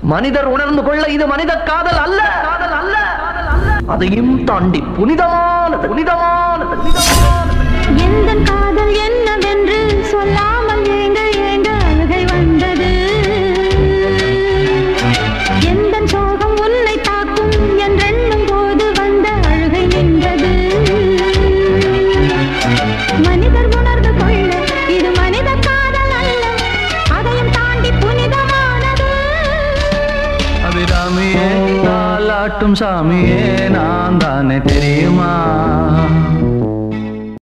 மனிதர் உணர்ந்து கொள்ள இது மனித காதல் அல்ல, காதல் அல்ல, அதையும் தாண்டி புனிதமானது, புனிதமானது, புனிதமானது. எந்த காதல் என்னவென்று சொல்லாமல் ஏங்க ஏங்க அழுகை வந்தது. எந்த சோகம் உன்னை தாக்கும் என்றெண்ணும் போது வந்த அழுகை நின்றது. மனிதர் உணர்ந்து கொள்ள இது மனித காதல் அல்ல, அதையும் தாண்டி புனிதமானது. அபிராமியே தாலாட்டும் சாமியே நான் தானே தெரியுமா?